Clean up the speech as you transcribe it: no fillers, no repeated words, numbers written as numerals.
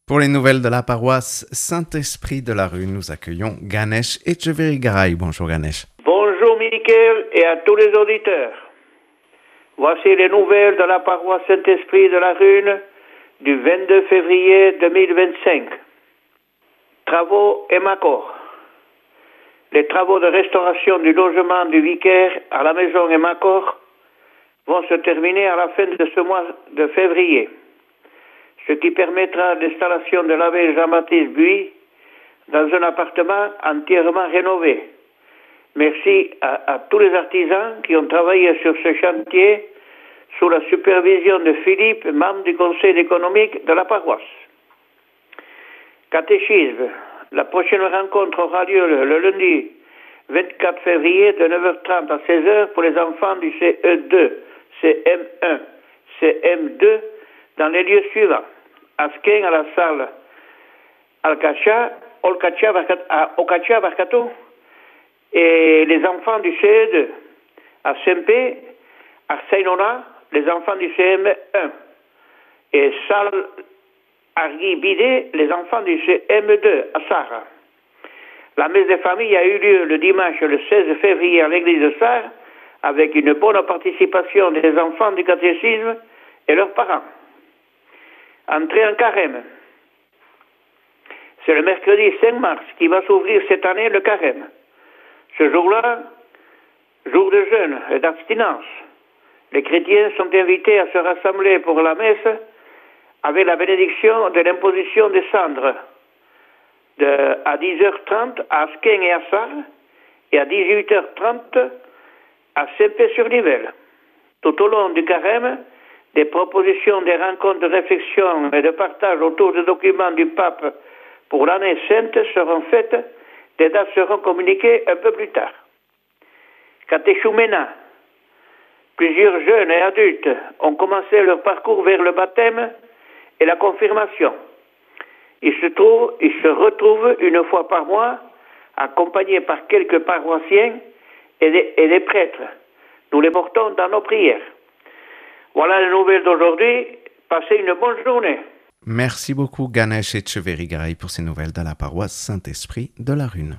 Pour les nouvelles de la paroisse Saint-Esprit de la Rue, nous accueillons Ganesh Etcheverry-Garay. Bonjour Ganesh. Bonjour Michael et à tous les auditeurs. Voici les nouvelles de la paroisse Saint-Esprit de la Rune du 22 février 2025. Travaux et Macor. Les travaux de restauration du logement du vicaire à la maison et Macor vont se terminer à la fin de ce mois de février, ce qui permettra l'installation de l'abbé Jean-Baptiste Buis dans un appartement entièrement rénové. Merci à tous les artisans qui ont travaillé sur ce chantier sous la supervision de Philippe, membre du conseil économique de la paroisse. Catéchisme. La prochaine rencontre aura lieu le lundi 24 février de 9h30 à 16h pour les enfants du CE2, CM1, CM2 dans les lieux suivants. Asquin à la salle Ocaccia Barcato et les enfants du CE2. À Saint-Pé, à Saint-Nona, les enfants du CM1. Et salle Arguy-Bidet, les enfants du CM2 à Sarre. La messe des familles a eu lieu le dimanche le 16 février à l'église de Sarre avec une bonne participation des enfants du catéchisme et leurs parents. Entrée en carême. C'est le mercredi 5 mars qui va s'ouvrir cette année le carême. Ce jour-là, jour de jeûne et d'abstinence, les chrétiens sont invités à se rassembler pour la messe avec la bénédiction de l'imposition des cendres à 10h30 à Asquin et à Sarre et à 18h30 à Saint-Pé-sur-Nivelle. Tout au long du carême, des propositions, des rencontres de réflexion et de partage autour des documents du pape pour l'année sainte seront faites. Des dates seront communiquées un peu plus tard. Catéchumena. Plusieurs jeunes et adultes ont commencé leur parcours vers le baptême et la confirmation. Ils se retrouvent une fois par mois, accompagnés par quelques paroissiens et des prêtres. Nous les portons dans nos prières. Voilà les nouvelles d'aujourd'hui. Passez une bonne journée. Merci beaucoup Ganesh Etcheverry-Garay pour ces nouvelles de la paroisse Saint-Esprit de la Rune.